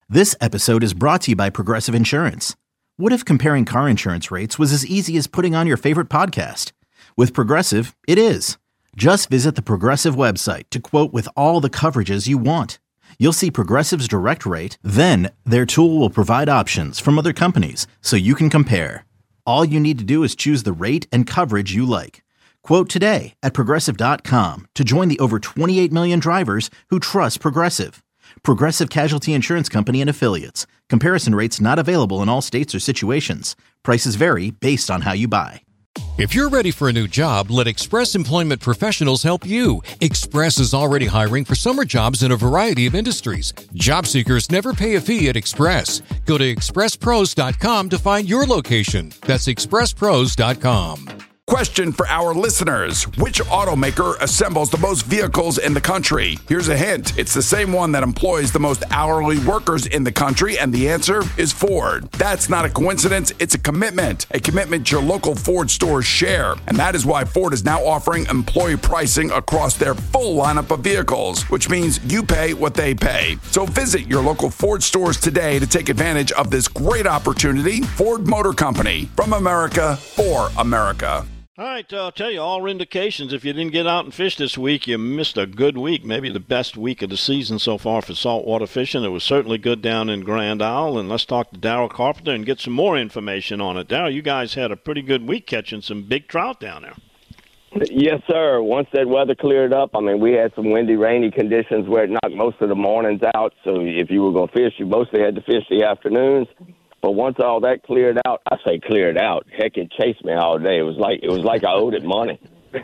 This episode is brought to you by Progressive Insurance. What if comparing car insurance rates was as easy as putting on your favorite podcast? With Progressive, it is. Just visit the Progressive website to quote with all the coverages you want. You'll see Progressive's direct rate, then their tool will provide options from other companies so you can compare. All you need to do is choose the rate and coverage you like. Quote today at Progressive.com to join the over 28 million drivers who trust Progressive. Progressive Casualty Insurance Company and Affiliates. Comparison rates not available in all states or situations. Prices vary based on how you buy. If you're ready for a new job, let Express Employment Professionals help you. Express is already hiring for summer jobs in a variety of industries. Job seekers never pay a fee at Express. Go to expresspros.com to find your location. That's expresspros.com. Question for our listeners. Which automaker assembles the most vehicles in the country? Here's a hint. It's the same one that employs the most hourly workers in the country, and the answer is Ford. That's not a coincidence. It's a commitment your local Ford stores share. And that is why Ford is now offering employee pricing across their full lineup of vehicles, which means you pay what they pay. So visit your local Ford stores today to take advantage of this great opportunity. Ford Motor Company, from America, for America. All right, I'll tell you, all indications, if you didn't get out and fish this week, you missed a good week, maybe the best week of the season so far for saltwater fishing. It was certainly good down in Grand Isle, and let's talk to Darrell Carpenter and get some more information on it. Darrell, you guys had a pretty good week catching some big trout down there. Yes, sir. Once that weather cleared up, we had some windy, rainy conditions where it knocked most of the mornings out, so if you were going to fish, you mostly had to fish the afternoons. But once all that cleared out, I say cleared out. Heck, it chased me all day. It was like I owed it money.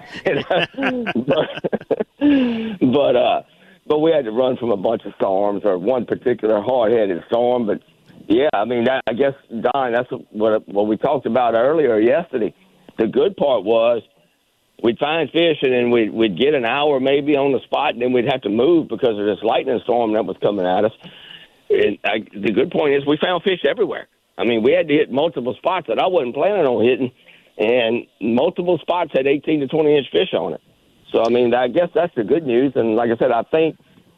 but we had to run from a bunch of storms, or one particular hard-headed storm. But yeah, I guess, Don, that's what we talked about earlier yesterday. The good part was we'd find fish, and then we'd get an hour maybe on the spot, and then we'd have to move because of this lightning storm that was coming at us. And the good point is we found fish everywhere. We had to hit multiple spots that I wasn't planning on hitting, and multiple spots had 18 to 20-inch fish on it. So, I guess that's the good news. And like I said, I think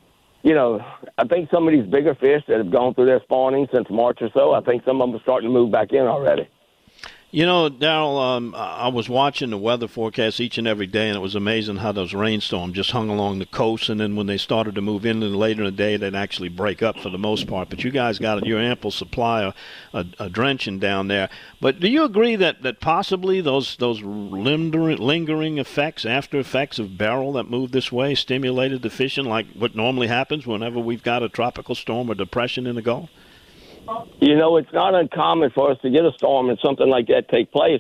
some of these bigger fish that have gone through their spawning since March or so, I think some of them are starting to move back in already. You know, Darrell, I was watching the weather forecast each and every day, and it was amazing how those rainstorms just hung along the coast, and then when they started to move in later in the day, they'd actually break up for the most part. But you guys got your ample supply of drenching down there. But do you agree that possibly those lingering effects, after effects of Beryl that moved this way stimulated the fishing like what normally happens whenever we've got a tropical storm or depression in the Gulf? It's not uncommon for us to get a storm and something like that take place.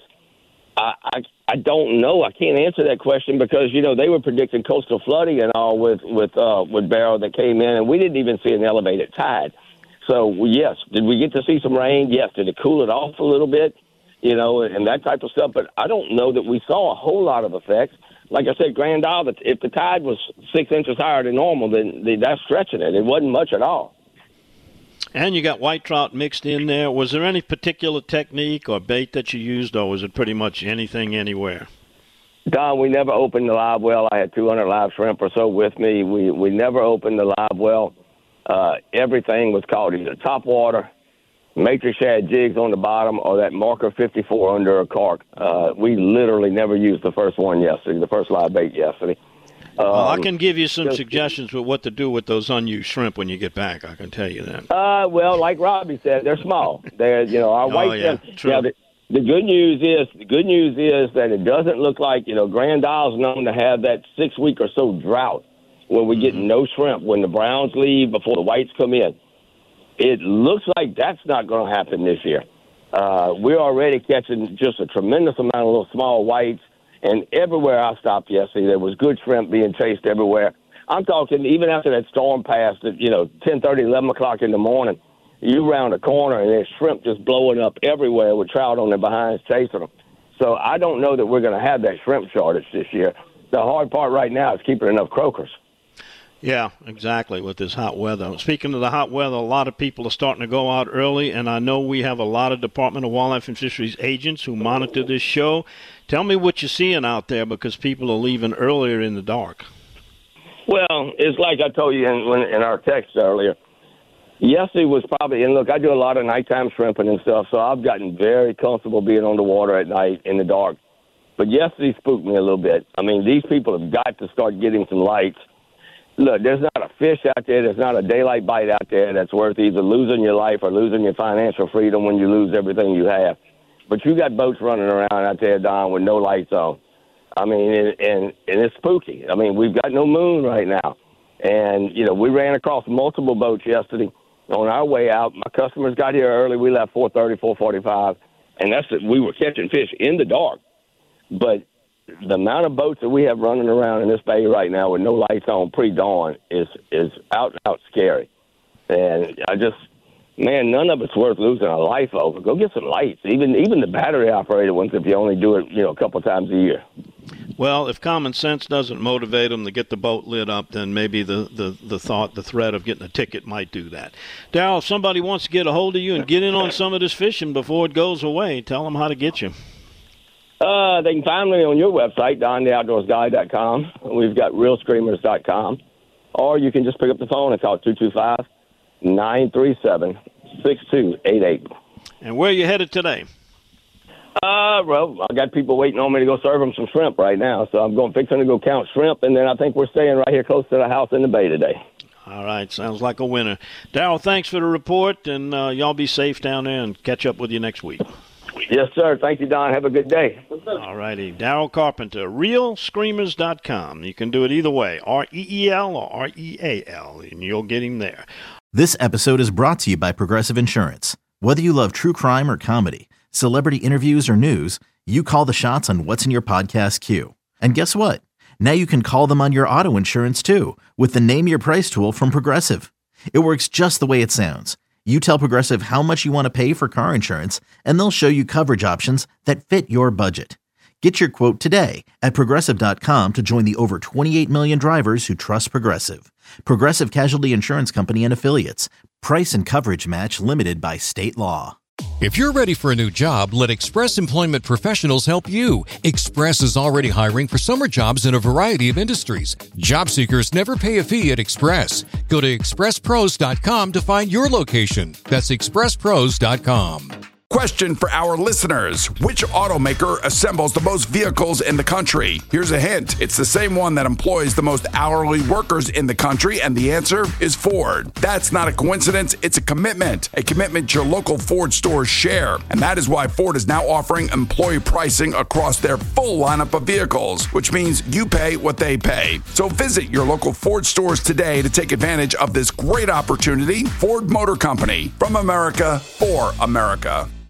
I don't know. I can't answer that question because, they were predicting coastal flooding and all with Beryl that came in, and we didn't even see an elevated tide. So, yes, did we get to see some rain? Yes. Did it cool it off a little bit, and that type of stuff? But I don't know that we saw a whole lot of effects. Like I said, Grand Isle, if the tide was 6 inches higher than normal, then that's stretching it. It wasn't much at all. And you got white trout mixed in there. Was there any particular technique or bait that you used, or was it pretty much anything, anywhere? Don, we never opened the live well. I had 200 live shrimp or so with me. We never opened the live well. Everything was caught either top water, matrix shad jigs on the bottom, or that marker 54 under a carp. We literally never used the first live bait yesterday. I can give you some suggestions with what to do with those unused shrimp when you get back. I can tell you that. Well, like Robbie said, they're small. They're our white shrimp. True. Now, the good news is that it doesn't look like Grand Isle's known to have that 6 week or so drought when we get no shrimp when the browns leave before the whites come in. It looks like that's not going to happen this year. We're already catching just a tremendous amount of little small whites. And everywhere I stopped yesterday, there was good shrimp being chased everywhere. I'm talking even after that storm passed at, 10:30, 11 o'clock in the morning, you round a corner and there's shrimp just blowing up everywhere with trout on their behinds chasing them. So I don't know that we're going to have that shrimp shortage this year. The hard part right now is keeping enough croakers. Yeah, exactly, with this hot weather. Speaking of the hot weather, a lot of people are starting to go out early, and I know we have a lot of Department of Wildlife and Fisheries agents who monitor this show. Tell me what you're seeing out there because people are leaving earlier in the dark. Well, it's like I told you in our text earlier. Yesterday was probably, and look, I do a lot of nighttime shrimping and stuff, so I've gotten very comfortable being on the water at night in the dark. But yesterday spooked me a little bit. I mean, these people have got to start getting some lights. Look, there's not a fish out there, there's not a daylight bite out there that's worth either losing your life or losing your financial freedom when you lose everything you have. But you got boats running around out there, Don, with no lights on. I mean, and it's spooky. I mean, we've got no moon right now. And, you know, we ran across multiple boats yesterday. On our way out, my customers got here early. We left 4:30, 4:45, and we were catching fish in the dark. But the amount of boats that we have running around in this bay right now with no lights on pre-dawn is out and out scary. And man, none of it's worth losing a life over. Go get some lights, even the battery-operated ones if you only do it, a couple times a year. Well, if common sense doesn't motivate them to get the boat lit up, then maybe the threat of getting a ticket might do that. Darrell, if somebody wants to get a hold of you and get in on some of this fishing before it goes away, tell them how to get you. They can find me on your website, DonTheOutdoorsGuy.com. We've got RealScreamers.com. Or you can just pick up the phone and call 225-937-6288. And where are you headed today? Well, I got people waiting on me to go serve them some shrimp right now, so I'm fixing to go count shrimp, and then I think we're staying right here close to the house in the bay today. All right, sounds like a winner. Darrell, thanks for the report, and y'all be safe down there, and catch up with you next week. Yes, sir. Thank you, Don. Have a good day. All righty. Darrell Carpenter, RealScreamers.com. You can do it either way, REEL or REAL, and you'll get him there. This episode is brought to you by Progressive Insurance. Whether you love true crime or comedy, celebrity interviews or news, you call the shots on what's in your podcast queue. And guess what? Now you can call them on your auto insurance too with the Name Your Price tool from Progressive. It works just the way it sounds. You tell Progressive how much you want to pay for car insurance, and they'll show you coverage options that fit your budget. Get your quote today at Progressive.com to join the over 28 million drivers who trust Progressive. Progressive Casualty Insurance Company and Affiliates. Price and coverage match limited by state law. If you're ready for a new job, let Express Employment Professionals help you. Express is already hiring for summer jobs in a variety of industries. Job seekers never pay a fee at Express. Go to expresspros.com to find your location. That's expresspros.com. Question for our listeners. Which automaker assembles the most vehicles in the country? Here's a hint. It's the same one that employs the most hourly workers in the country, and the answer is Ford. That's not a coincidence. It's a commitment your local Ford stores share. And that is why Ford is now offering employee pricing across their full lineup of vehicles, which means you pay what they pay. So visit your local Ford stores today to take advantage of this great opportunity. Ford Motor Company, from America, for America.